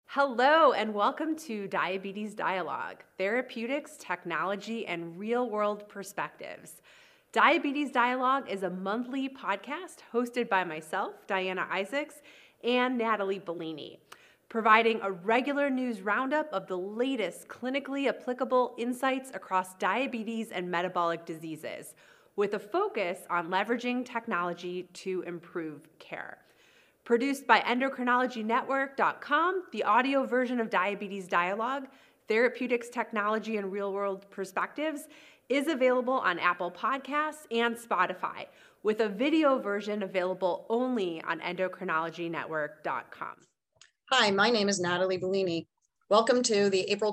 Hello, and welcome to Diabetes Dialogue, Therapeutics, Technology, and Real-World Perspectives. Diabetes Dialogue is a monthly podcast hosted by myself, Diana Isaacs, and Natalie Bellini, providing a regular news roundup of the latest clinically applicable insights across diabetes and metabolic diseases, with a focus on leveraging technology to improve care. Produced by endocrinologynetwork.com, the audio version of Diabetes Dialogue, Therapeutics, Technology, and Real-World Perspectives is available on Apple Podcasts and Spotify, with a video version available only on endocrinologynetwork.com. Hi, my name is Natalie Bellini. Welcome to the April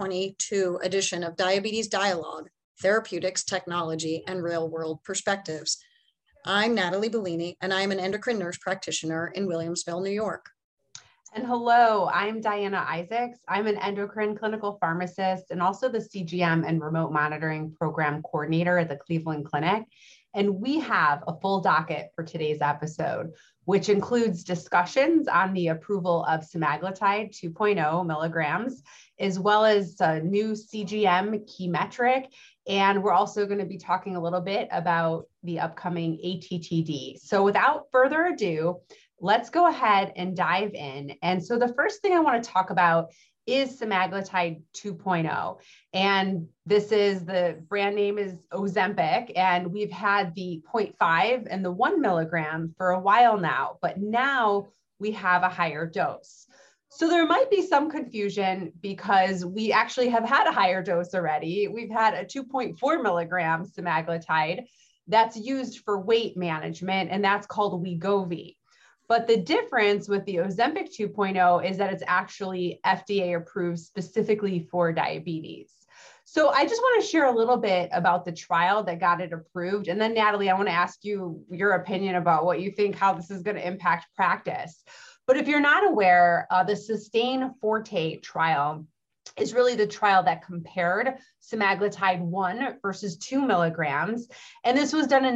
2022 edition of Diabetes Dialogue, Therapeutics, Technology, and Real-World Perspectives. I'm Natalie Bellini, and I'm an endocrine nurse practitioner in Williamsville, New York. And hello, I'm Diana Isaacs. I'm an endocrine clinical pharmacist and also the CGM and remote monitoring program coordinator at the Cleveland Clinic. And we have a full docket for today's episode, which includes discussions on the approval of semaglutide 2.0 milligrams, as well as a new CGM key metric. And we're also going to be talking a little bit about the upcoming ATTD. So without further ado, let's go ahead and dive in. And so the first thing I want to talk about is semaglutide 2.0. And this is the brand name is Ozempic. And we've had the 0.5 and the 1 milligram for a while now, but now we have a higher dose. So there might be some confusion because we actually have had a higher dose already. We've had a 2.4 milligram semaglutide that's used for weight management, and that's called Wegovy. But the difference with the Ozempic 2.0 is that it's actually FDA approved specifically for diabetes. So I just want to share a little bit about the trial that got it approved. And then Natalie, I want to ask you your opinion about what you think, how this is going to impact practice. But if you're not aware, the SUSTAIN FORTE trial is really the trial that compared semaglutide 1 versus 2 milligrams. And this was done in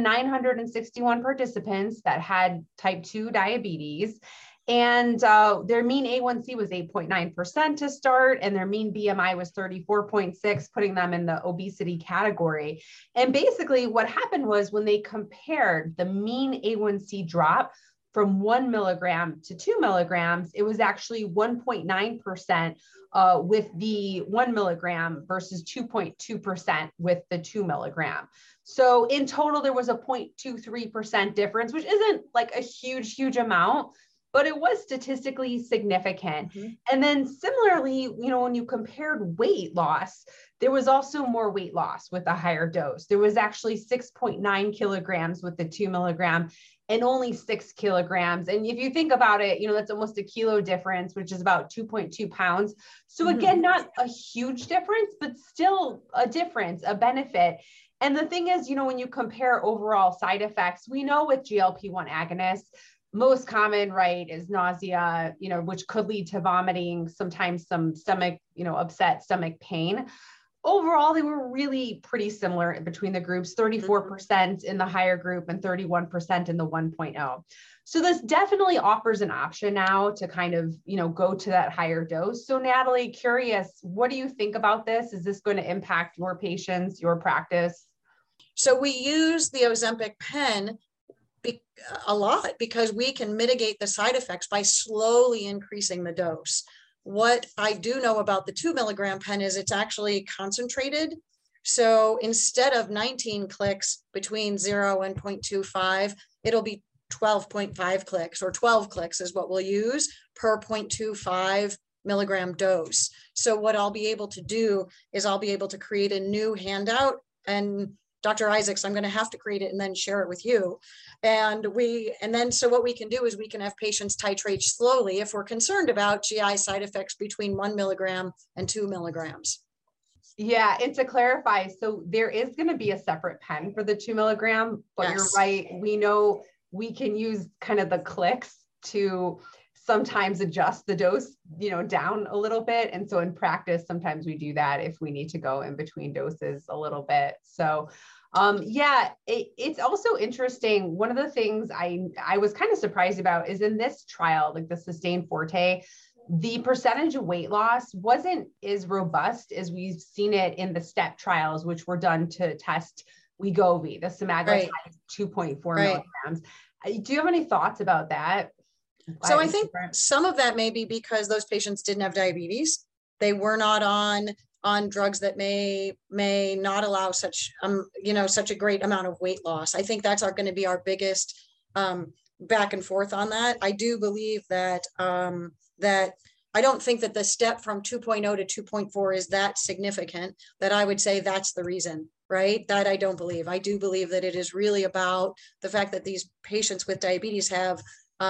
961 participants that had type 2 diabetes. And their mean A1C was 8.9% to start, and their mean BMI was 34.6, putting them in the obesity category. And basically what happened was when they compared the mean A1C drop from 1 milligram to 2 milligrams, it was actually 1.9% with the 1 milligram versus 2.2% with the 2 milligram. So in total, there was a 0.23% difference, which isn't like a huge amount, but it was statistically significant. Mm-hmm. And then similarly, when you compared weight loss, there was also more weight loss with a higher dose. There was actually 6.9 kilograms with the 2 milligram and only 6 kilograms. And if you think about it, that's almost a kilo difference, which is about 2.2 pounds. So again, not a huge difference, but still a difference, a benefit. And the thing is, when you compare overall side effects, we know with GLP-1 agonists, most common, right, is nausea, which could lead to vomiting, sometimes some stomach, upset stomach pain. Overall, they were really pretty similar between the groups, 34% in the higher group and 31% in the 1.0. So this definitely offers an option now to kind of, go to that higher dose. So Natalie, curious, what do you think about this? Is this going to impact your patients, your practice? So we use the Ozempic pen a lot because we can mitigate the side effects by slowly increasing the dose. What I do know about the 2 milligram pen is it's actually concentrated. So instead of 19 clicks between 0 and 0.25, it'll be 12.5 clicks, or 12 clicks is what we'll use per 0.25 milligram dose. So what I'll be able to do is I'll be able to create a new handout, and Dr. Isaacs, I'm going to have to create it and then share it with you. So what we can do is we can have patients titrate slowly if we're concerned about GI side effects between 1 milligram and 2 milligrams. Yeah, and to clarify, so there is going to be a separate pen for the 2 milligram, but yes, You're right. We know we can use kind of the clicks to sometimes adjust the dose, down a little bit. And so in practice, sometimes we do that if we need to go in between doses a little bit. So it's also interesting. One of the things I was kind of surprised about is in this trial, like the SUSTAIN FORTE, the percentage of weight loss wasn't as robust as we've seen it in the STEP trials, which were done to test Wegovy, the semaglutide 2.4 milligrams. Do you have any thoughts about that? So I think some of that may be because those patients didn't have diabetes. They were not on drugs that may not allow such such a great amount of weight loss. I think that's going to be our biggest back and forth on that. I do believe that that I don't think that the step from 2.0 to 2.4 is that significant that I would say that's the reason, right? That I don't believe. I do believe that it is really about the fact that these patients with diabetes have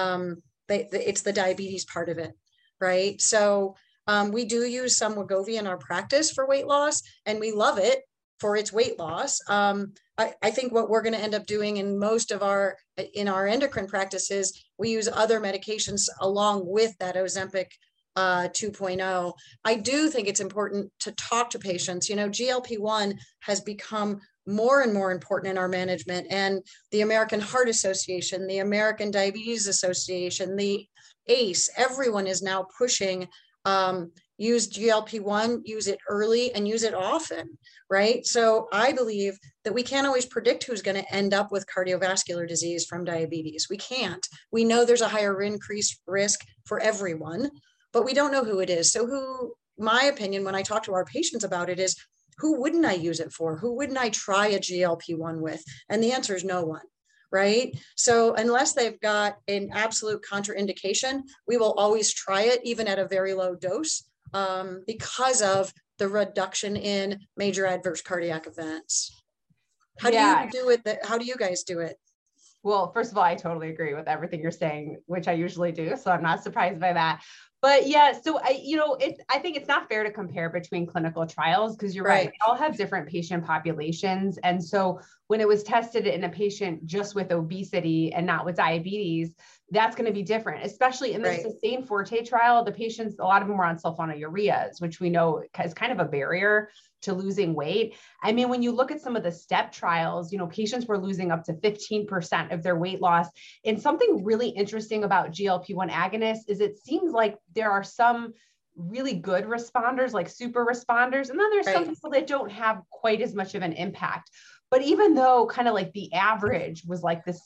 it's the diabetes part of it, right? So we do use some Wegovy in our practice for weight loss, and we love it for its weight loss. I think what we're going to end up doing in most of our endocrine practices, we use other medications along with that Ozempic 2.0. I do think it's important to talk to patients. GLP-1 has become more and more important in our management, and the American Heart Association, the American Diabetes Association, the ACE, everyone is now pushing use GLP-1, use it early and use it often, right? So I believe that we can't always predict who's going to end up with cardiovascular disease from diabetes. We can't. We know there's a higher increased risk for everyone, but we don't know who it is. So my opinion, when I talk to our patients about it, is who wouldn't I use it for? Who wouldn't I try a GLP-1 with? And the answer is no one. Right? So unless they've got an absolute contraindication, we will always try it, even at a very low dose, because of the reduction in major adverse cardiac events. How do you do it? How do you guys do it? Well, first of all, I totally agree with everything you're saying, which I usually do. So I'm not surprised by that. But yeah, so I think it's not fair to compare between clinical trials, because you're right. They all have different patient populations. And so when it was tested in a patient just with obesity and not with diabetes, that's going to be different, especially in the SUSTAIN Forte trial. The patients, a lot of them were on sulfonylureas, which we know is kind of a barrier to losing weight. I mean, when you look at some of the STEP trials, patients were losing up to 15% of their weight loss. And something really interesting about GLP-1 agonists is it seems like there are some really good responders, like super responders, and then there's some people that don't have quite as much of an impact. But even though kind of like the average was like the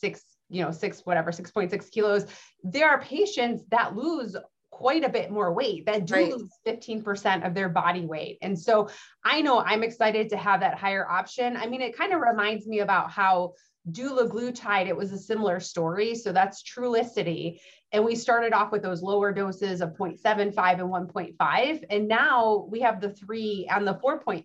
6.6 kilos, there are patients that lose quite a bit more weight, that do lose 15% of their body weight. And so I know I'm excited to have that higher option. I mean, it kind of reminds me about how dulaglutide, it was a similar story. So that's Trulicity. And we started off with those lower doses of 0.75 and 1.5. And now we have the 3 and the 4.5.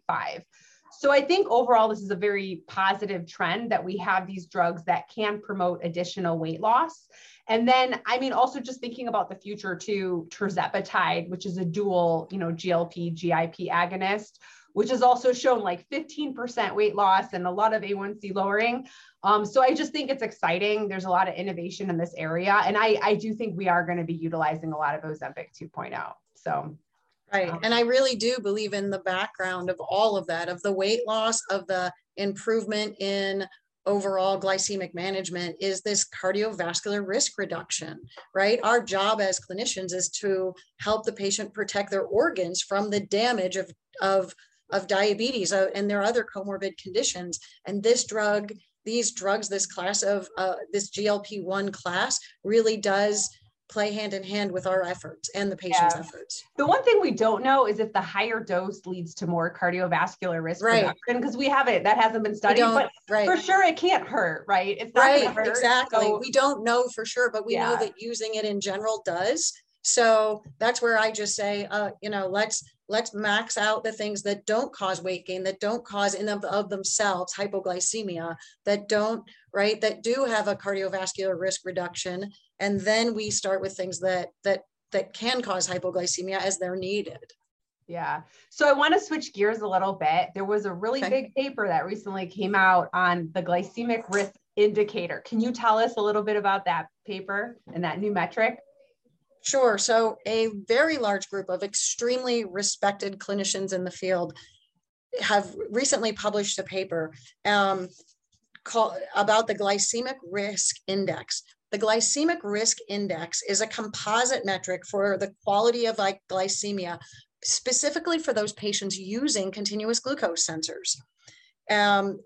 So I think overall, this is a very positive trend that we have these drugs that can promote additional weight loss. And then, I mean, also just thinking about the future too, tirzepatide, which is a dual, GLP, GIP agonist, which has also shown like 15% weight loss and a lot of A1C lowering. So I just think it's exciting. There's a lot of innovation in this area. And I do think we are going to be utilizing a lot of Ozempic 2.0. So. Right. And I really do believe in the background of all of that, of the weight loss, of the improvement in overall glycemic management, is this cardiovascular risk reduction, right? Our job as clinicians is to help the patient protect their organs from the damage of diabetes and their other comorbid conditions. And these drugs, this class of this GLP-1 class really does play hand in hand with our efforts and the patient's efforts. The one thing we don't know is if the higher dose leads to more cardiovascular risk reduction, because that hasn't been studied, but for sure it can't hurt, right? It's not gonna hurt. Exactly. So, we don't know for sure, but we know that using it in general does. So that's where I just say, let's max out the things that don't cause weight gain, that don't cause in of themselves hypoglycemia, that do have a cardiovascular risk reduction. And then we start with things that can cause hypoglycemia as they're needed. Yeah. So I want to switch gears a little bit. There was a really big paper that recently came out on the glycemic risk indicator. Can you tell us a little bit about that paper and that new metric? Sure. So a very large group of extremely respected clinicians in the field have recently published a paper about the glycemic risk index. the glycemic risk index is a composite metric for the quality of glycemia, specifically for those patients using continuous glucose sensors. And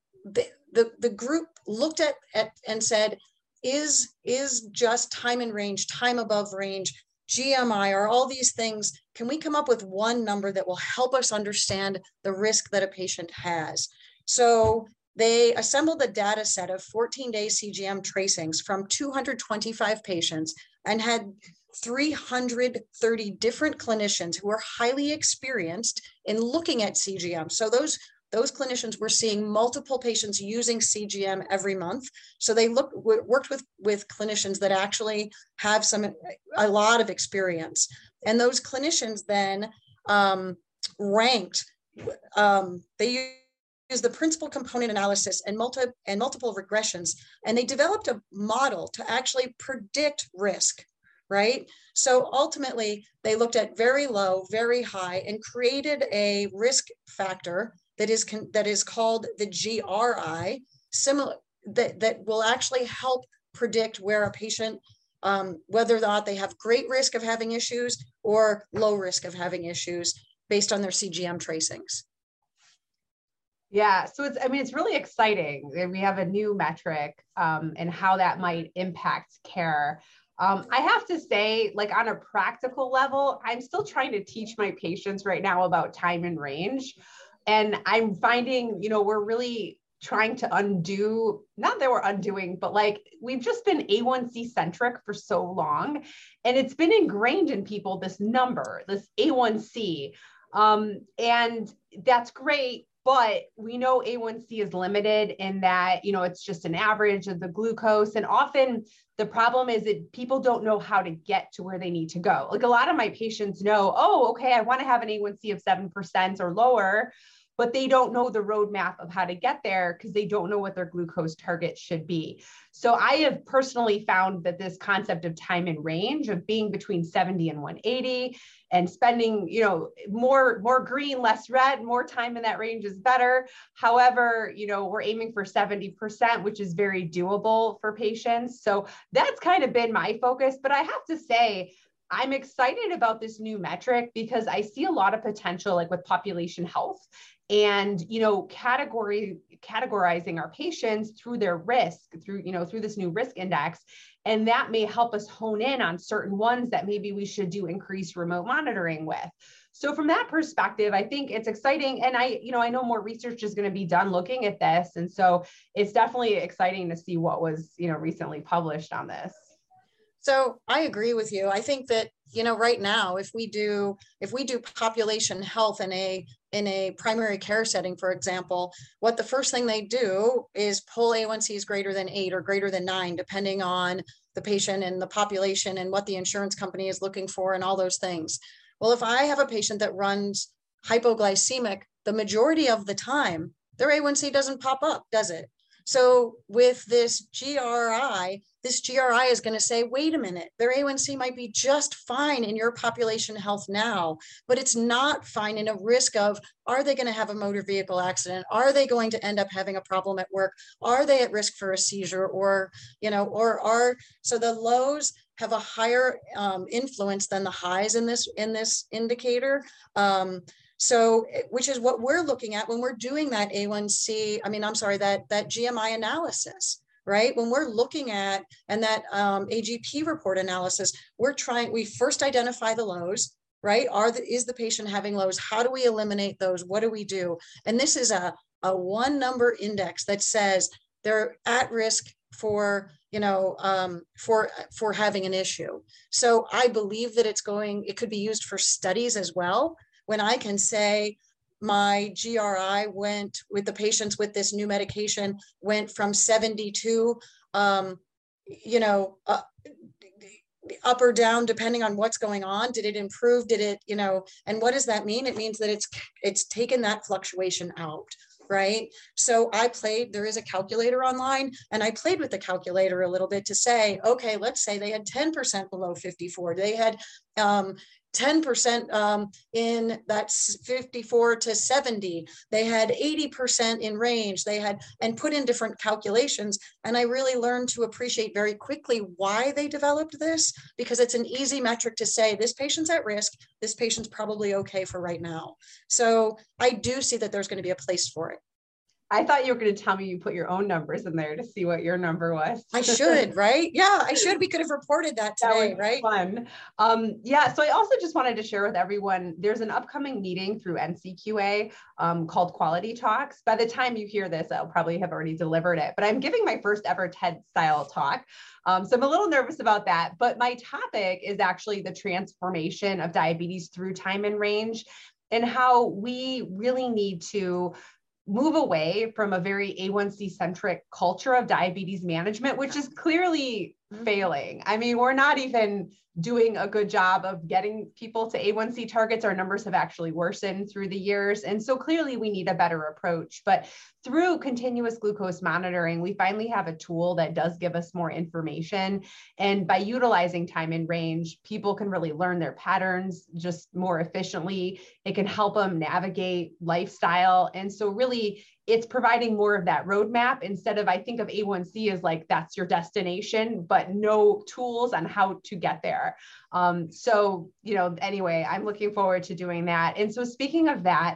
the group looked at and said, is just time in range, time above range, GMI, are all these things, can we come up with one number that will help us understand the risk that a patient has? So they assembled a data set of 14-day CGM tracings from 225 patients and had 330 different clinicians who are highly experienced in looking at CGM. So those clinicians were seeing multiple patients using CGM every month. So they worked with clinicians that actually have a lot of experience. And those clinicians then ranked, they used the principal component analysis and multiple regressions, and they developed a model to actually predict risk, right? So ultimately, they looked at very low, very high, and created a risk factor that is called the GRI, similar that will actually help predict where a patient, whether or not they have great risk of having issues or low risk of having issues based on their CGM tracings. Yeah, so it's really exciting. We have a new metric and how that might impact care. I have to say, like on a practical level, I'm still trying to teach my patients right now about time and range. And I'm finding, we're really trying to undo, not that we're undoing, but like we've just been A1C centric for so long. And it's been ingrained in people, this number, this A1C. And that's great. But we know A1C is limited in that, it's just an average of the glucose. And often the problem is that people don't know how to get to where they need to go. Like a lot of my patients know, oh, okay, I want to have an A1C of 7% or lower, but they don't know the roadmap of how to get there because they don't know what their glucose target should be. So I have personally found that this concept of time in range of being between 70 and 180 and spending, more green, less red, more time in that range is better. However, we're aiming for 70%, which is very doable for patients. So that's kind of been my focus, but I have to say, I'm excited about this new metric because I see a lot of potential, like with population health and, categorizing our patients through their risk, through this new risk index. And that may help us hone in on certain ones that maybe we should do increased remote monitoring with. So from that perspective, I think it's exciting. And I know more research is going to be done looking at this. And so it's definitely exciting to see what was, recently published on this. So I agree with you. I think that, right now, if we do population health in a primary care setting, for example, what the first thing they do is pull A1Cs greater than 8 or greater than 9, depending on the patient and the population and what the insurance company is looking for and all those things. Well, if I have a patient that runs hypoglycemic, the majority of the time, their A1C doesn't pop up, does it? So with this GRI is going to say, wait a minute, their A1C might be just fine in your population health now, but it's not fine in a risk of, are they going to have a motor vehicle accident? Are they going to end up having a problem at work? Are they at risk for a seizure so the lows have a higher influence than the highs in this indicator. So, which is what we're looking at when we're doing that that GMI analysis, right? When we're looking at, and that AGP report analysis, we first identify the lows, right? Is the patient having lows? How do we eliminate those? What do we do? And this is a one number index that says they're at risk for having an issue. So I believe that it could be used for studies as well. When I can say my GRI went with the patients with this new medication went from 72, up or down, depending on what's going on. Did it improve? Did it, and what does that mean? It means that it's taken that fluctuation out, right? So there is a calculator online, and I played with the calculator a little bit to say, okay, let's say they had 10% below 54. They had 10% in that's 54 to 70. They had 80% in range. They had, and put in different calculations. And I really learned to appreciate very quickly why they developed this, because it's an easy metric to say, this patient's at risk, this patient's probably okay for right now. So I do see that there's going to be a place for it. I thought you were going to tell me you put your own numbers in there to see what your number was. I should, right? Yeah, I should. We could have reported that today, right? Fun. Yeah. So I also just wanted to share with everyone, there's an upcoming meeting through NCQA called Quality Talks. By the time you hear this, I'll probably have already delivered it, but I'm giving my first ever TED style talk. So I'm a little nervous about that, but my topic is actually the transformation of diabetes through time and range, and how we really need to move away from a very A1C centric culture of diabetes management, which is clearly failing. I mean, we're not even doing a good job of getting people to A1C targets. Our numbers have actually worsened through the years. And so clearly we need a better approach. But through continuous glucose monitoring, we finally have a tool that does give us more information. And by utilizing time and range, people can really learn their patterns just more efficiently. It can help them navigate lifestyle. And so really, it's providing more of that roadmap instead of, I think of A1C as like, that's your destination, but no tools on how to get there. So, anyway, I'm looking forward to doing that. And so speaking of that,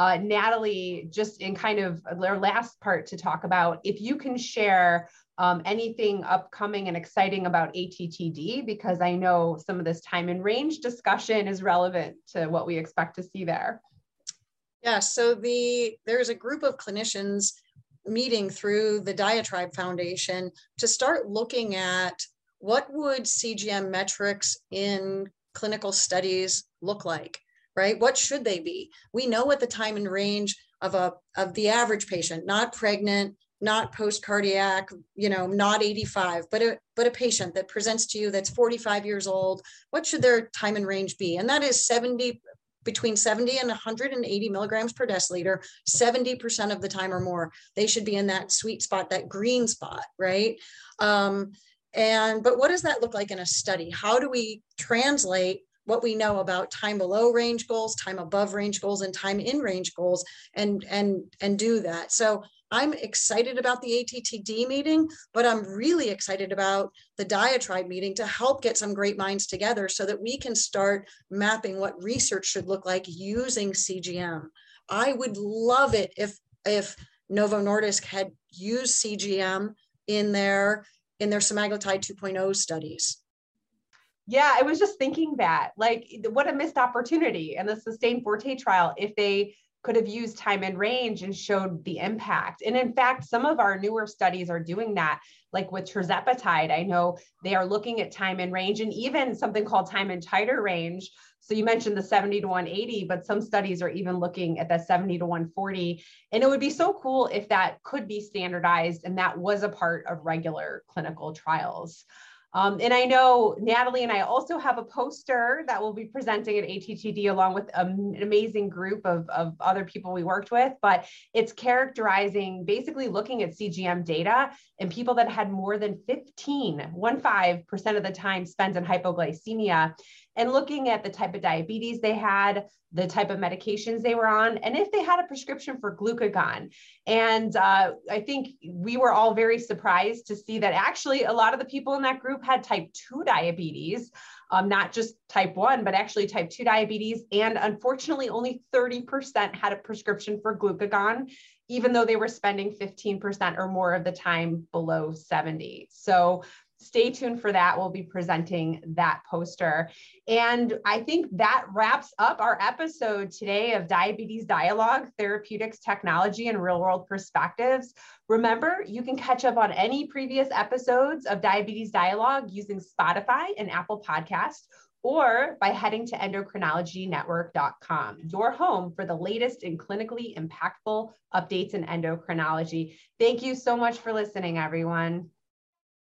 Natalie, just in kind of their last part to talk about, if you can share anything upcoming and exciting about ATTD, because I know some of this time and range discussion is relevant to what we expect to see there. Yeah, so there's a group of clinicians meeting through the Diatribe Foundation to start looking at what would CGM metrics in clinical studies look like, right? What should they be? We know what the time and range of the average patient, not pregnant, not post-cardiac, not 85, but a patient that presents to you that's 45 years old, what should their time and range be? And that is between 70 and 180 milligrams per deciliter, 70% of the time or more. They should be in that sweet spot, that green spot, right? But what does that look like in a study? How do we translate what we know about time below range goals, time above range goals, and time in range goals, and do that? So I'm excited about the ATTD meeting, but I'm really excited about the Diatribe meeting to help get some great minds together so that we can start mapping what research should look like using CGM. I would love it if Novo Nordisk had used CGM in their semaglutide 2.0 studies. Yeah, I was just thinking that, like, what a missed opportunity in the SUSTAIN FORTE trial if they could have used time and range and showed the impact. And in fact, some of our newer studies are doing that, like with tirzepatide. I know they are looking at time and range, and even something called time and titer range. So you mentioned the 70 to 180, but some studies are even looking at the 70 to 140. And it would be so cool if that could be standardized and that was a part of regular clinical trials. And I know Natalie and I also have a poster that we'll be presenting at ATTD along with an amazing group of other people we worked with, but it's characterizing, basically looking at CGM data and people that had more than 15% of the time spent in hypoglycemia, and looking at the type of diabetes they had, the type of medications they were on, and if they had a prescription for glucagon. And I think we were all very surprised to see that actually a lot of the people in that group had type 2 diabetes, not just type 1, but actually type 2 diabetes. And unfortunately, only 30% had a prescription for glucagon, even though they were spending 15% or more of the time below 70. So stay tuned for that. We'll be presenting that poster. And I think that wraps up our episode today of Diabetes Dialogue, Therapeutics, Technology, and Real-World Perspectives. Remember, you can catch up on any previous episodes of Diabetes Dialogue using Spotify and Apple Podcasts, or by heading to endocrinologynetwork.com, your home for the latest in clinically impactful updates in endocrinology. Thank you so much for listening, everyone.